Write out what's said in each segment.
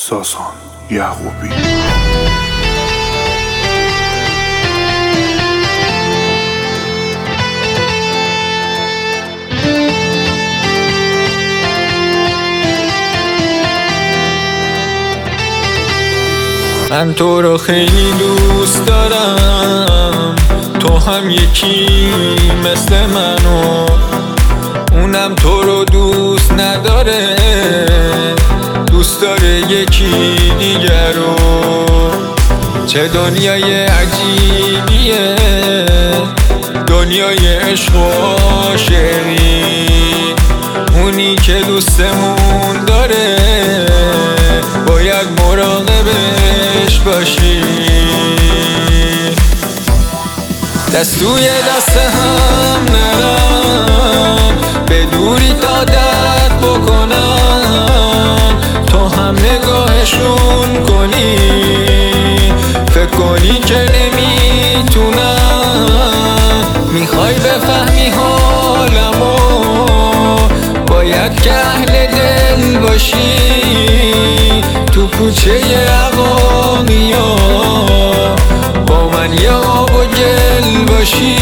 ساسان یعقوبی. من تو رو خیلی دوست دارم، تو هم یکی مثل منو، اونم تو رو دوست نداره، دوست داره یکی دیگر رو. چه دنیای عجیبیه، دنیای عشق و عاشقی. اونی که دوستمون داره باید مراقبش باشی. دست توی دست هم نرم، به دوری تا درد بکنم. تو هم نگاهشون کنی، فکر کنی که نمیتونم. میخوای بفهمی حالمو، باید که اهل دل باشی. تو کوچه عقاقیا با من یه آب و گل باشی.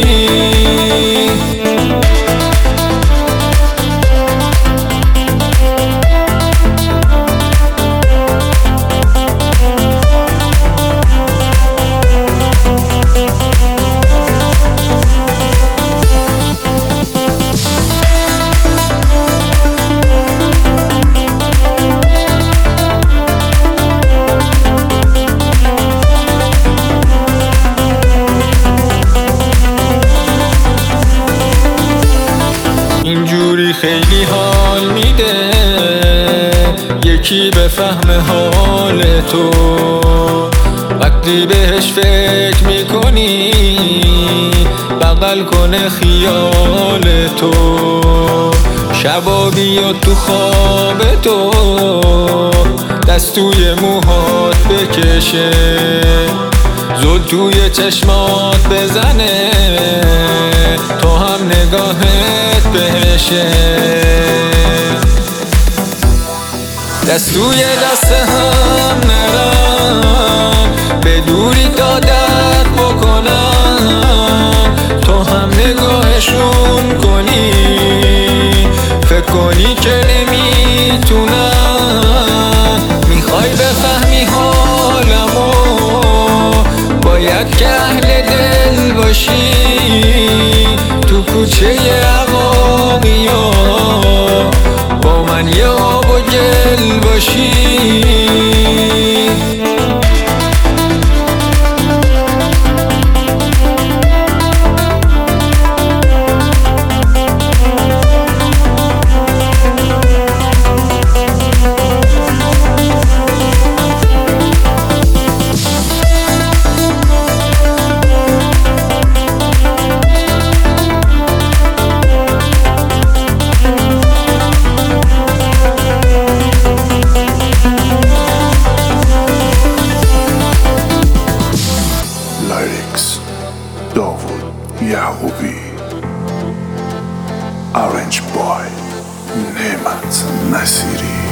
اینجوری خیلی حال میده یکی بفهم حال تو. وقتی بهش فکر میکنی بغل کنه خیال تو. شبا بیاد تو خواب تو، دست توی موهات بکشه، زل توی چشمات بزنه، تو هم نگاهت بهشه. دست توی دست هم نرم، به دوری تا درد بکنم. تو هم نگاهشون کنی، فکر کنی که نمیتونم. میخوای بفهمی حالمو، باید که اهل دل باشی. تو کوچه عقاقیا با من یه آب و گل باشی. لیریکس داوود یعقوبی. Arranged by نعمت نصیری.